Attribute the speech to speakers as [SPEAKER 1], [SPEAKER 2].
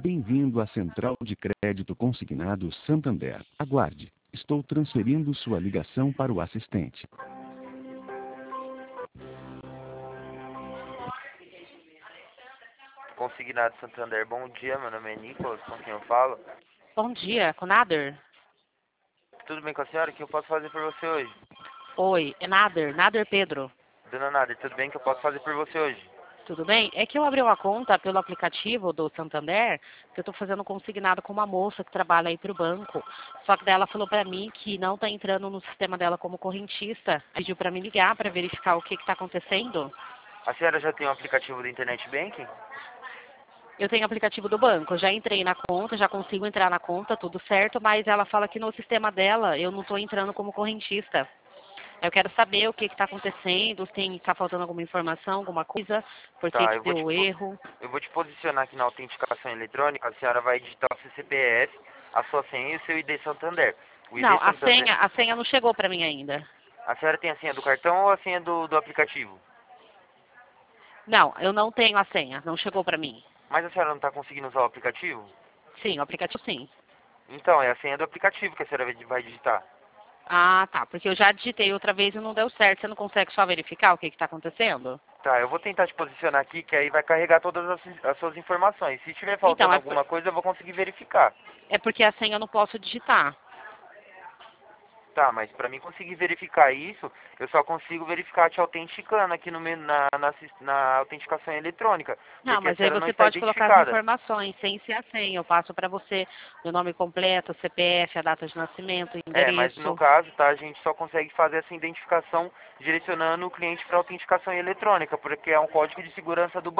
[SPEAKER 1] Bem-vindo à Central de Crédito Consignado Santander. Aguarde. Estou transferindo sua ligação para o assistente.
[SPEAKER 2] Consignado Santander, bom dia, meu nome é Nicolas, com quem eu falo?
[SPEAKER 3] Bom dia, com Nader?
[SPEAKER 2] Tudo bem com a senhora? O que eu posso fazer por você hoje?
[SPEAKER 3] Oi, é Nader Pedro.
[SPEAKER 2] Dona Nader, tudo bem? O que eu posso fazer por você hoje?
[SPEAKER 3] Tudo bem? É que eu abri uma conta pelo aplicativo do Santander, que eu estou fazendo consignado com uma moça que trabalha aí para o banco. Só que daí ela falou para mim que não está entrando no sistema dela como correntista. Pediu para me ligar para verificar o que está acontecendo.
[SPEAKER 2] A senhora já tem o aplicativo do Internet Banking?
[SPEAKER 3] Eu tenho aplicativo do banco, eu já entrei na conta, já consigo entrar na conta, tudo certo, mas ela fala que no sistema dela eu não estou entrando como correntista. Eu quero saber o que está acontecendo, se está faltando alguma informação, alguma coisa, por que
[SPEAKER 2] Tá,
[SPEAKER 3] que deu erro.
[SPEAKER 2] eu vou te posicionar aqui na autenticação eletrônica. A senhora vai digitar o seu CPF, a sua senha e o seu ID Santander. O ID
[SPEAKER 3] Não,
[SPEAKER 2] Santander...
[SPEAKER 3] a senha não chegou para mim ainda.
[SPEAKER 2] A senhora tem a senha do cartão ou a senha do aplicativo?
[SPEAKER 3] Não, eu não tenho a senha, não chegou para mim.
[SPEAKER 2] Mas a senhora não está conseguindo usar o aplicativo?
[SPEAKER 3] Sim, o aplicativo sim.
[SPEAKER 2] Então, é a senha do aplicativo que a senhora vai digitar.
[SPEAKER 3] Ah, tá, porque eu já digitei outra vez e não deu certo. Você não consegue só verificar o que está acontecendo?
[SPEAKER 2] Tá, eu vou tentar te posicionar aqui, que aí vai carregar todas as suas informações. Se estiver
[SPEAKER 3] Então,
[SPEAKER 2] faltando alguma coisa, eu vou conseguir verificar.
[SPEAKER 3] é porque a senha eu não posso digitar.
[SPEAKER 2] Tá, mas pra mim conseguir verificar isso, eu só consigo verificar te autenticando aqui na autenticação eletrônica.
[SPEAKER 3] Não,
[SPEAKER 2] Porque a
[SPEAKER 3] mas aí
[SPEAKER 2] senhora não
[SPEAKER 3] você
[SPEAKER 2] está
[SPEAKER 3] pode colocar as
[SPEAKER 2] identificada.
[SPEAKER 3] informações sem ser a senha. Eu passo para você o nome completo, o CPF, a data de nascimento, o
[SPEAKER 2] É, mas no
[SPEAKER 3] endereço.
[SPEAKER 2] caso, tá, a gente só consegue fazer essa identificação direcionando o cliente para autenticação eletrônica, porque é um código de segurança do banco.